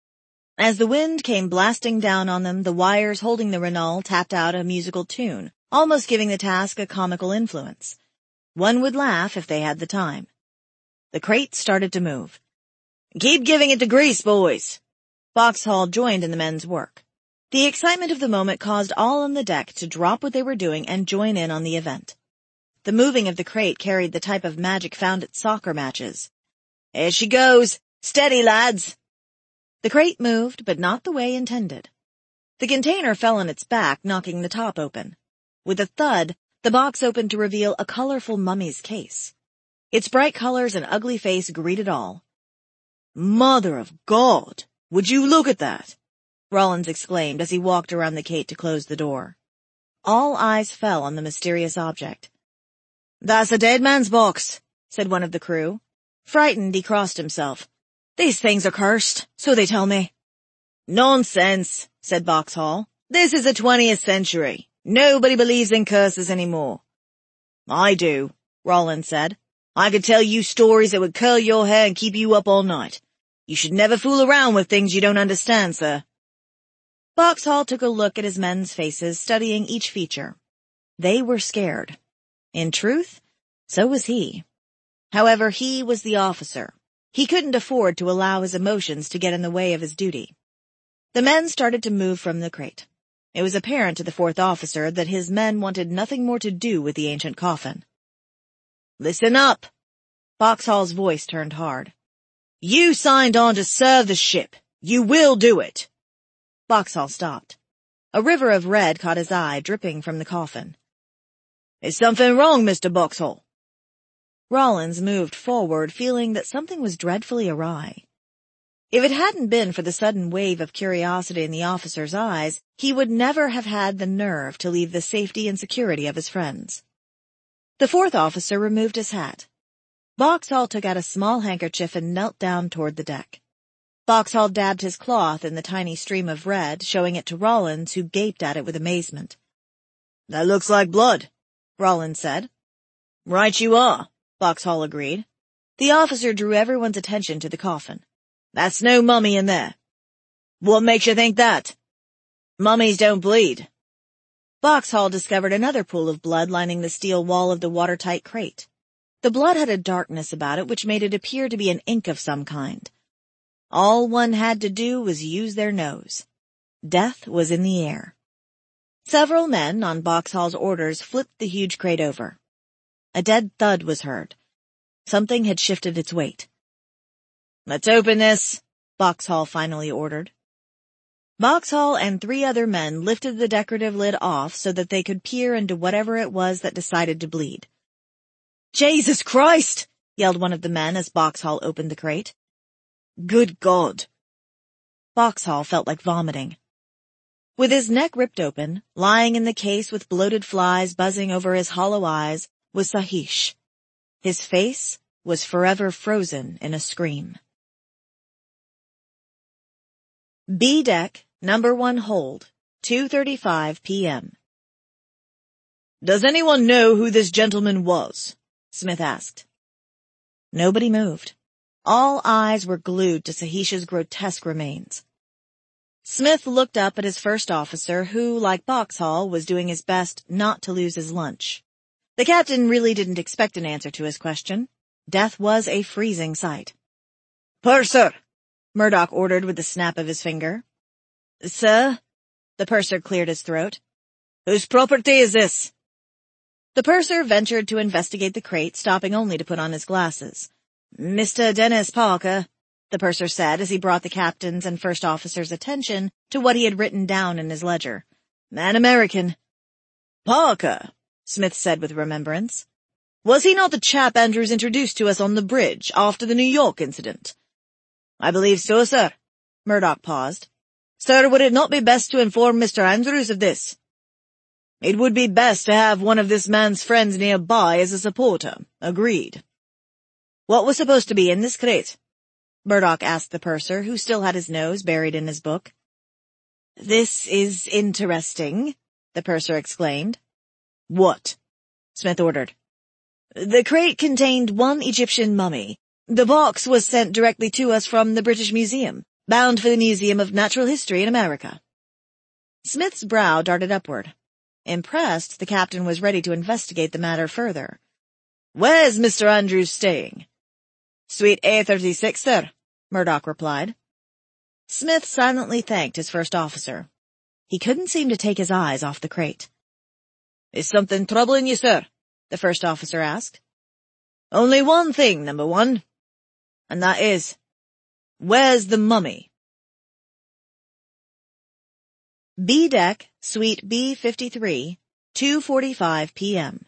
As the wind came blasting down on them, the wires holding the Renault tapped out a musical tune, almost giving the task a comical influence. One would laugh if they had the time. The crate started to move. "Keep giving it to grease, boys." Boxhall joined in the men's work. The excitement of the moment caused all on the deck to drop what they were doing and join in on the event. The moving of the crate carried the type of magic found at soccer matches. "Here she goes! Steady, lads!" The crate moved, but not the way intended. The container fell on its back, knocking the top open. With a thud, the box opened to reveal a colorful mummy's case. Its bright colors and ugly face greeted all. "Mother of God! Would you look at that?" Rollins exclaimed as he walked around the cage to close the door. All eyes fell on the mysterious object. "That's a dead man's box," said one of the crew. Frightened, he crossed himself. "These things are cursed, so they tell me." "Nonsense," said Boxhall. "This is the 20th century. Nobody believes in curses anymore." "I do," Rollins said. "I could tell you stories that would curl your hair and keep you up all night. You should never fool around with things you don't understand, sir." Boxhall took a look at his men's faces, studying each feature. They were scared. In truth, so was he. However, he was the officer. He couldn't afford to allow his emotions to get in the way of his duty. The men started to move from the crate. It was apparent to the fourth officer that his men wanted nothing more to do with the ancient coffin. "Listen up!" Boxhall's voice turned hard. "You signed on to serve the ship. You will do it." Boxhall stopped. A river of red caught his eye, dripping from the coffin. "Is something wrong, Mr. Boxhall?" Rollins moved forward, feeling that something was dreadfully awry. If it hadn't been for the sudden wave of curiosity in the officer's eyes, he would never have had the nerve to leave the safety and security of his friends. The fourth officer removed his hat. Boxhall took out a small handkerchief and knelt down toward the deck. Boxhall dabbed his cloth in the tiny stream of red, showing it to Rollins, who gaped at it with amazement. "That looks like blood," Rollins said. "Right you are," Boxhall agreed. The officer drew everyone's attention to the coffin. "That's no mummy in there." "What makes you think that?" "Mummies don't bleed." Boxhall discovered another pool of blood lining the steel wall of the watertight crate. The blood had a darkness about it which made it appear to be an ink of some kind. All one had to do was use their nose. Death was in the air. Several men, on Boxhall's orders, flipped the huge crate over. A dead thud was heard. Something had shifted its weight. "Let's open this," Boxhall finally ordered. Boxhall and 3 other men lifted the decorative lid off so that they could peer into whatever it was that decided to bleed. "Jesus Christ!" yelled one of the men as Boxhall opened the crate. "Good God!" Boxhall felt like vomiting. With his neck ripped open, lying in the case with bloated flies buzzing over his hollow eyes, was Sahish. His face was forever frozen in a scream. B deck, number 1 hold, 2:35 p.m. "Does anyone know who this gentleman was?" Smith asked. Nobody moved. All eyes were glued to Sahish's grotesque remains. Smith looked up at his first officer, who, like Boxhall, was doing his best not to lose his lunch. The captain really didn't expect an answer to his question. Death was a freezing sight. "Purser!" Murdoch ordered with the snap of his finger. "Sir?" The purser cleared his throat. "Whose property is this?" The purser ventured to investigate the crate, stopping only to put on his glasses. "Mr. Dennis Parker," the purser said as he brought the captain's and first officer's attention to what he had written down in his ledger. "An American." "Parker," Smith said with remembrance. "Was he not the chap Andrews introduced to us on the bridge after the New York incident?" "I believe so, sir." Murdoch paused. "Sir, would it not be best to inform Mr. Andrews of this?" "It would be best to have one of this man's friends nearby as a supporter. Agreed." "What was supposed to be in this crate?" Murdoch asked the purser, who still had his nose buried in his book. "This is interesting," the purser exclaimed. "What?" Smith ordered. "The crate contained one Egyptian mummy, The box was sent directly to us from the British Museum, bound for the Museum of Natural History in America. Smith's brow darted upward. Impressed, the captain was ready to investigate the matter further. Where's Mr. Andrews staying? Suite A36, sir, Murdoch replied. Smith silently thanked his first officer. He couldn't seem to take his eyes off the crate. Is something troubling you, sir? The first officer asked. Only one thing, number one. And that is, where's the mummy? B deck, suite B53, 2:45 p.m.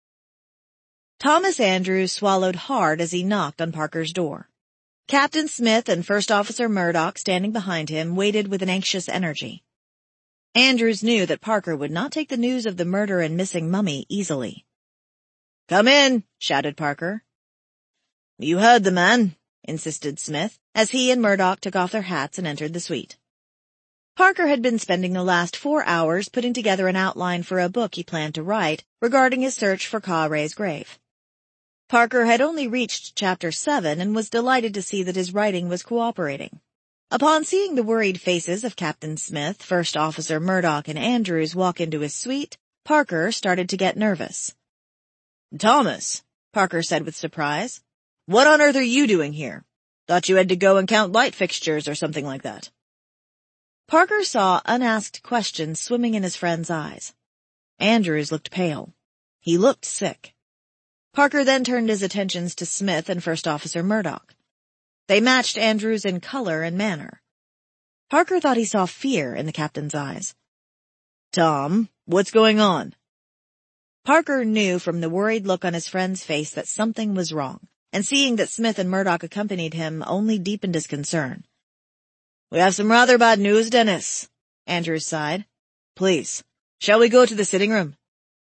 Thomas Andrews swallowed hard as he knocked on Parker's door. Captain Smith and First Officer Murdoch, standing behind him, waited with an anxious energy. Andrews knew that Parker would not take the news of the murder and missing mummy easily. Come in, shouted Parker. You heard the man, insisted Smith, as he and Murdoch took off their hats and entered the suite. Parker had been spending the last 4 hours putting together an outline for a book he planned to write regarding his search for Ka Ray's grave. Parker had only reached Chapter 7 and was delighted to see that his writing was cooperating. Upon seeing the worried faces of Captain Smith, First Officer Murdoch, and Andrews walk into his suite, Parker started to get nervous. Thomas, Parker said with surprise, what on earth are you doing here? Thought you had to go and count light fixtures or something like that. Parker saw unasked questions swimming in his friend's eyes. Andrews looked pale. He looked sick. Parker then turned his attentions to Smith and First Officer Murdoch. They matched Andrews in color and manner. Parker thought he saw fear in the captain's eyes. Tom, what's going on? Parker knew from the worried look on his friend's face that something was wrong, and seeing that Smith and Murdoch accompanied him only deepened his concern. We have some rather bad news, Dennis, Andrews sighed. Please, shall we go to the sitting room?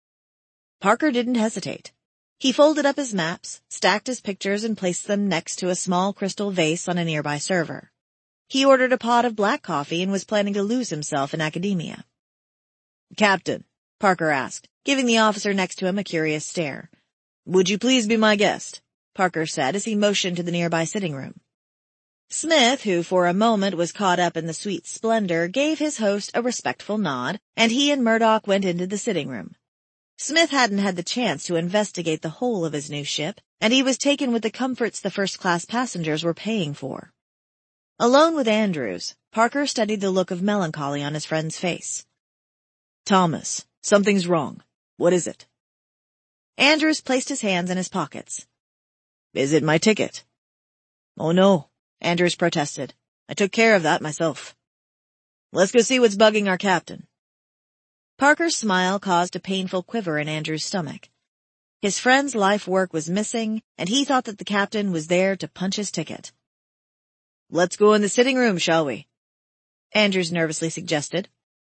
Parker didn't hesitate. He folded up his maps, stacked his pictures, and placed them next to a small crystal vase on a nearby server. He ordered a pot of black coffee and was planning to lose himself in academia. Captain, Parker asked, giving the officer next to him a curious stare. Would you please be my guest? Parker said as he motioned to the nearby sitting room. Smith, who for a moment was caught up in the suite's splendor, gave his host a respectful nod, and he and Murdoch went into the sitting room. Smith hadn't had the chance to investigate the whole of his new ship, and he was taken with the comforts the first-class passengers were paying for. Alone with Andrews, Parker studied the look of melancholy on his friend's face. Thomas, something's wrong. What is it? Andrews placed his hands in his pockets. Is it my ticket? Oh no, Andrews protested. I took care of that myself. Let's go see what's bugging our captain. Parker's smile caused a painful quiver in Andrews' stomach. His friend's life work was missing, and he thought that the captain was there to punch his ticket. Let's go in the sitting room, shall we? Andrews nervously suggested.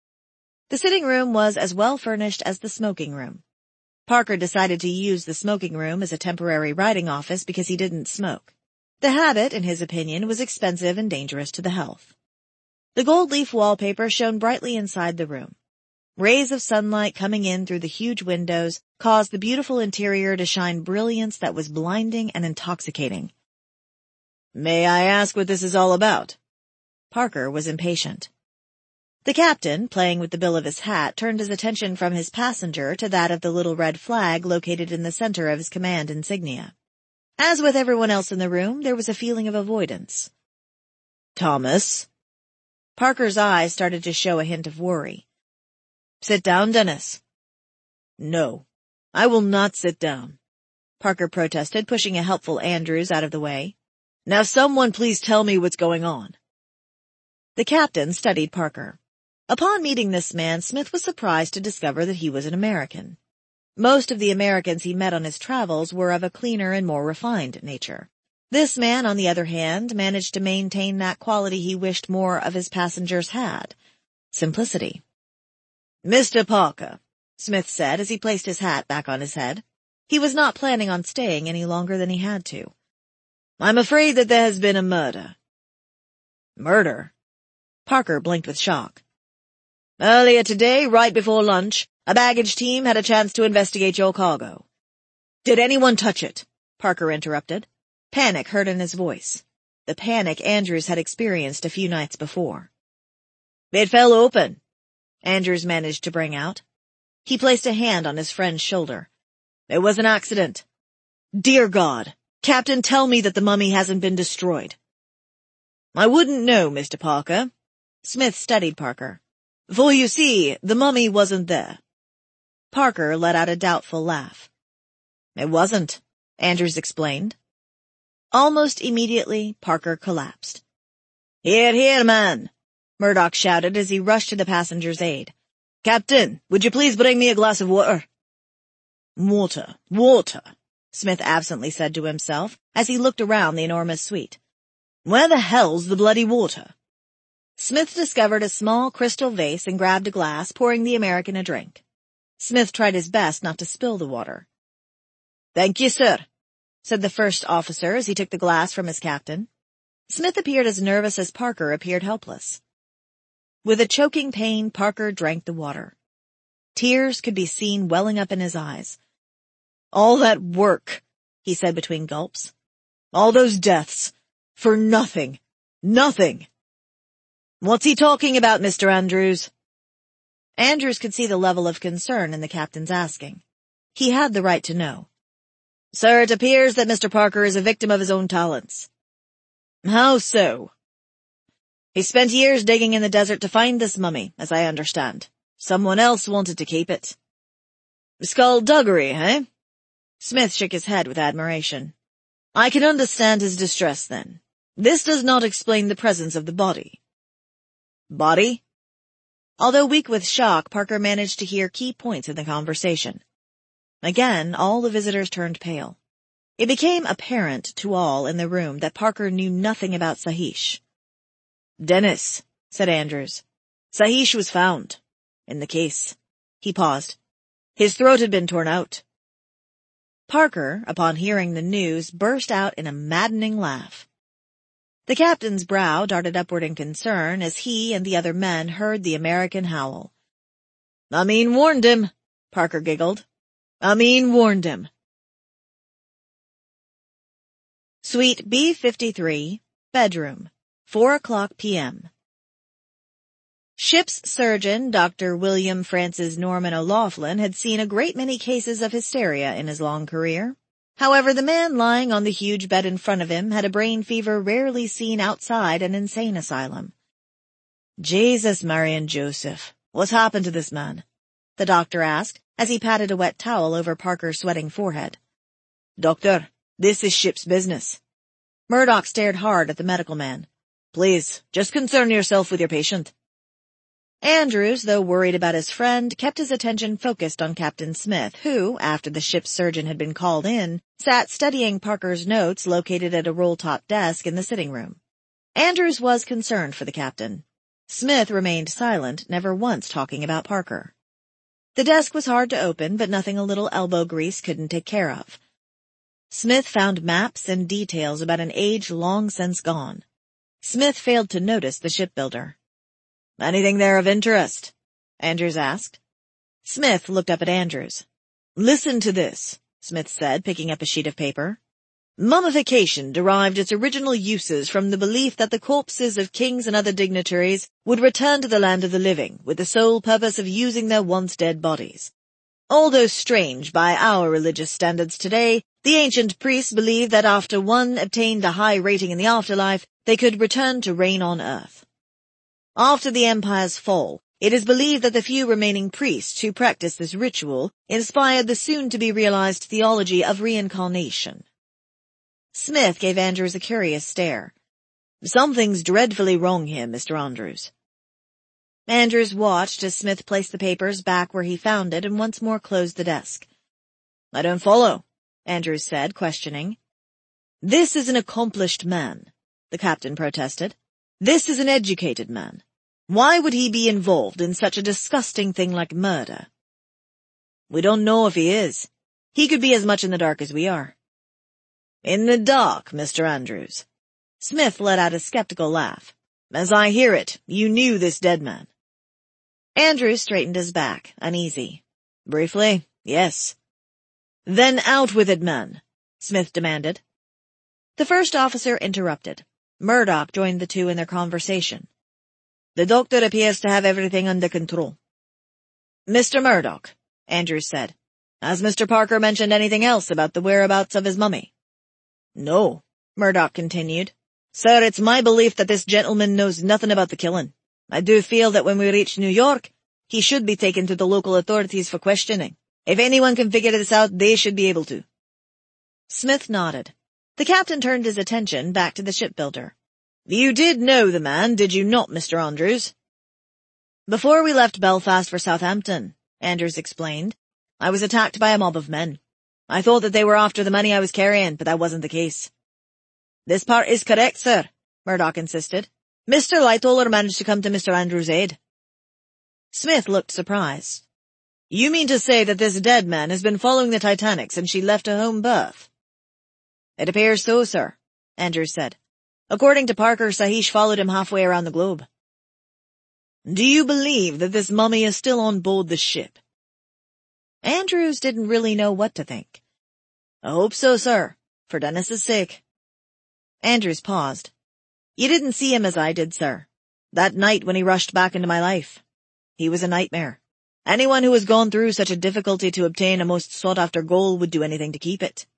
The sitting room was as well furnished as the smoking room. Parker decided to use the smoking room as a temporary writing office because he didn't smoke. The habit, in his opinion, was expensive and dangerous to the health. The gold leaf wallpaper shone brightly inside the room. Rays of sunlight coming in through the huge windows caused the beautiful interior to shine brilliance that was blinding and intoxicating. May I ask what this is all about? Parker was impatient. The captain, playing with the bill of his hat, turned his attention from his passenger to that of the little red flag located in the center of his command insignia. As with everyone else in the room, there was a feeling of avoidance. Thomas? Parker's eyes started to show a hint of worry. Sit down, Dennis. No, I will not sit down, Parker protested, pushing a helpful Andrews out of the way. Now someone please tell me what's going on. The captain studied Parker. Upon meeting this man, Smith was surprised to discover that he was an American. Most of the Americans he met on his travels were of a cleaner and more refined nature. This man, on the other hand, managed to maintain that quality he wished more of his passengers had: simplicity. Mr. Parker, Smith said as he placed his hat back on his head. He was not planning on staying any longer than he had to. I'm afraid that there has been a murder. Murder? Parker blinked with shock. Earlier today, right before lunch, a baggage team had a chance to investigate your cargo. Did anyone touch it? Parker interrupted. Panic heard in his voice, the panic Andrews had experienced a few nights before. "It fell open," Andrews managed to bring out. He placed a hand on his friend's shoulder. "It was an accident. Dear God, Captain, tell me that the mummy hasn't been destroyed." "I wouldn't know, Mr. Parker." Smith studied Parker. "For you see, the mummy wasn't there." Parker let out a doubtful laugh. "It wasn't," Andrews explained. Almost immediately, Parker collapsed. "Here, here, man!" Murdoch shouted as he rushed to the passenger's aid. "Captain, would you please bring me a glass of water?" Water, Smith absently said to himself as he looked around the enormous suite. "Where the hell's the bloody water?" Smith discovered a small crystal vase and grabbed a glass, pouring the American a drink. Smith tried his best not to spill the water. "Thank you, sir," said the first officer as he took the glass from his captain. Smith appeared as nervous as Parker appeared helpless. With a choking pain, Parker drank the water. Tears could be seen welling up in his eyes. "All that work," he said between gulps. "All those deaths. For nothing. Nothing." "What's he talking about, Mr. Andrews?" Andrews could see the level of concern in the captain's asking. He had the right to know. "Sir, it appears that Mr. Parker is a victim of his own talents." "How so?" "He spent years digging in the desert to find this mummy, as I understand. Someone else wanted to keep it." "Skullduggery, eh?" Smith shook his head with admiration. "I can understand his distress, then. This does not explain the presence of the body." "Body?" Although weak with shock, Parker managed to hear key points in the conversation. Again, all the visitors turned pale. It became apparent to all in the room that Parker knew nothing about Sahish. "Dennis," said Andrews. "Sahish was found. In the case." He paused. "His throat had been torn out." Parker, upon hearing the news, burst out in a maddening laugh. The captain's brow darted upward in concern as he and the other men heard the American howl. "Amin warned him," Parker giggled. "Amin warned him." Suite B53, bedroom, 4:00 p.m. Ship's surgeon, Dr. William Francis Norman O'Laughlin, had seen a great many cases of hysteria in his long career. However, the man lying on the huge bed in front of him had a brain fever rarely seen outside an insane asylum. "Jesus, Mary and Joseph, what's happened to this man?" the doctor asked as he patted a wet towel over Parker's sweating forehead. "Doctor, this is ship's business." Murdoch stared hard at the medical man. "Please, just concern yourself with your patient." Andrews, though worried about his friend, kept his attention focused on Captain Smith, who, after the ship's surgeon had been called in, sat studying Parker's notes located at a roll-top desk in the sitting room. Andrews was concerned for the captain. Smith remained silent, never once talking about Parker. The desk was hard to open, but nothing a little elbow grease couldn't take care of. Smith found maps and details about an age long since gone. Smith failed to notice the shipbuilder. "Anything there of interest?" Andrews asked. Smith looked up at Andrews. "Listen to this," Smith said, picking up a sheet of paper. "Mummification derived its original uses from the belief that the corpses of kings and other dignitaries would return to the land of the living with the sole purpose of using their once dead bodies. Although strange by our religious standards today, the ancient priests believed that after one obtained a high rating in the afterlife, they could return to reign on earth. After the empire's fall, it is believed that the few remaining priests who practiced this ritual inspired the soon-to-be-realized theology of reincarnation." Smith gave Andrews a curious stare. "Something's dreadfully wrong here, Mr. Andrews." Andrews watched as Smith placed the papers back where he found it and once more closed the desk. "I don't follow," Andrews said, questioning. "This is an accomplished man," the captain protested. "This is an educated man. Why would he be involved in such a disgusting thing like murder?" "We don't know if he is. He could be as much in the dark as we are." "In the dark, Mr. Andrews?" Smith let out a skeptical laugh. "As I hear it, you knew this dead man." Andrews straightened his back, uneasy. "Briefly, yes." "Then out with it, man," Smith demanded. The first officer interrupted. Murdoch joined the two in their conversation. The doctor appears to have everything under control. Mr. Murdoch, Andrews said, has Mr. Parker mentioned anything else about the whereabouts of his mummy? No, Murdoch continued. Sir, it's my belief that this gentleman knows nothing about the killing. I do feel that when we reach New York, he should be taken to the local authorities for questioning. If anyone can figure this out, they should be able to. Smith nodded. The captain turned his attention back to the shipbuilder. You did know the man, did you not, Mr. Andrews? Before we left Belfast for Southampton, Andrews explained, I was attacked by a mob of men. I thought that they were after the money I was carrying, but that wasn't the case. This part is correct, sir, Murdoch insisted. Mr. Lightoller managed to come to Mr. Andrews' aid. Smith looked surprised. You mean to say that this dead man has been following the Titanic since she left her home berth? It appears so, sir, Andrews said. According to Parker, Sahish followed him halfway around the globe. Do you believe that this mummy is still on board the ship? Andrews didn't really know what to think. I hope so, sir, for Dennis's sake. Andrews paused. You didn't see him as I did, sir. That night when he rushed back into my life. He was a nightmare. Anyone who has gone through such a difficulty to obtain a most sought-after goal would do anything to keep it.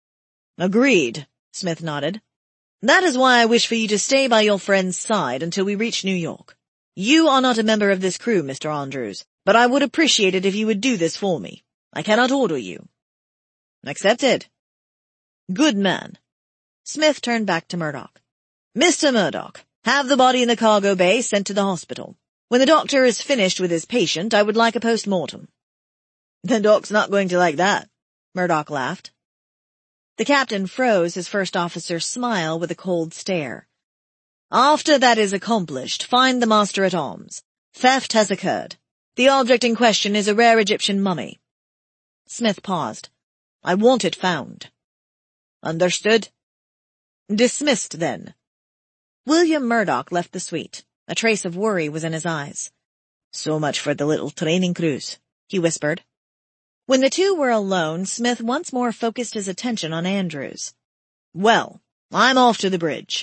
Agreed, Smith nodded. That is why I wish for you to stay by your friend's side until we reach New York. You are not a member of this crew, Mr. Andrews, but I would appreciate it if you would do this for me. I cannot order you. Accepted. Good man. Smith turned back to Murdoch. Mr. Murdoch, have the body in the cargo bay sent to the hospital. When the doctor is finished with his patient, I would like a post-mortem. The doc's not going to like that, Murdoch laughed. The captain froze his first officer's smile with a cold stare. After that is accomplished, find the master-at-arms. Theft has occurred. The object in question is a rare Egyptian mummy. Smith paused. I want it found. Understood. Dismissed, then. William Murdoch left the suite. A trace of worry was in his eyes. So much for the little training cruise, he whispered. When the two were alone, Smith once more focused his attention on Andrews. Well, I'm off to the bridge.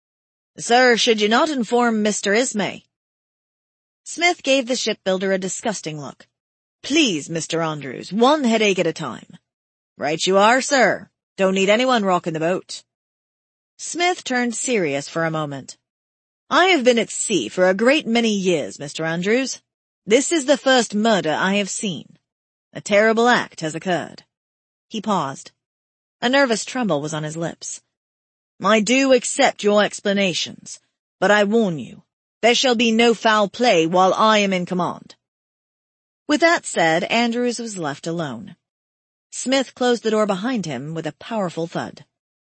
Sir, should you not inform Mr. Ismay? Smith gave the shipbuilder a disgusting look. Please, Mr. Andrews, one headache at a time. Right you are, sir. Don't need anyone rocking the boat. Smith turned serious for a moment. I have been at sea for a great many years, Mr. Andrews. This is the first murder I have seen. A terrible act has occurred. He paused. A nervous tremble was on his lips. I do accept your explanations, but I warn you, there shall be no foul play while I am in command. With that said, Andrews was left alone. Smith closed the door behind him with a powerful thud.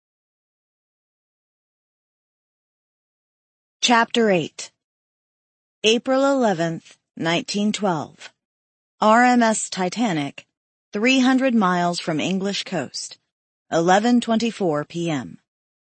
Chapter 8 April 11th, 1912. RMS Titanic, 300 miles from English coast, 11:24 p.m.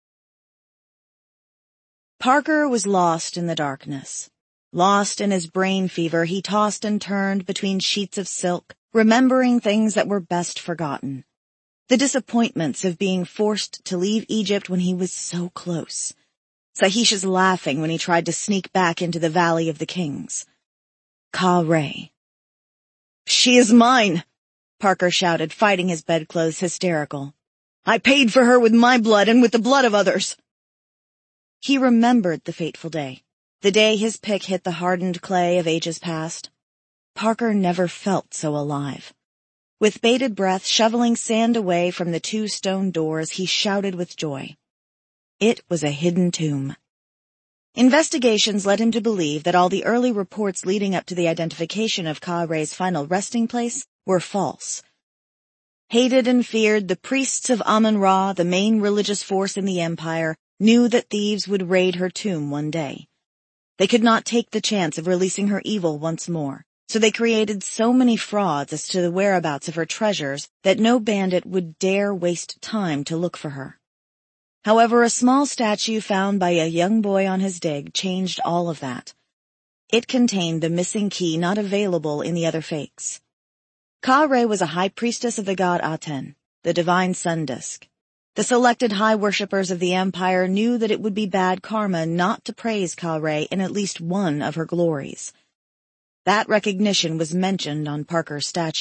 Parker was lost in the darkness. Lost in his brain fever, he tossed and turned between sheets of silk, remembering things that were best forgotten. The disappointments of being forced to leave Egypt when he was so close. Sahish's laughing when he tried to sneak back into the Valley of the Kings. Ka-Ray. She is mine, Parker shouted, fighting his bedclothes hysterical. I paid for her with my blood and with the blood of others. He remembered the fateful day, the day his pick hit the hardened clay of ages past. Parker never felt so alive. With bated breath, shoveling sand away from the 2 stone doors, he shouted with joy. It was a hidden tomb. Investigations led him to believe that all the early reports leading up to the identification of Ka-Ray's final resting place were false. Hated and feared, the priests of Amun-Ra, the main religious force in the empire, knew that thieves would raid her tomb one day. They could not take the chance of releasing her evil once more, so they created so many frauds as to the whereabouts of her treasures that no bandit would dare waste time to look for her. However, a small statue found by a young boy on his dig changed all of that. It contained the missing key not available in the other fakes. Ka-Ray was a high priestess of the god Aten, the divine sun disk. The selected high worshippers of the Empire knew that it would be bad karma not to praise Kalray in at least one of her glories. That recognition was mentioned on Parker's statue.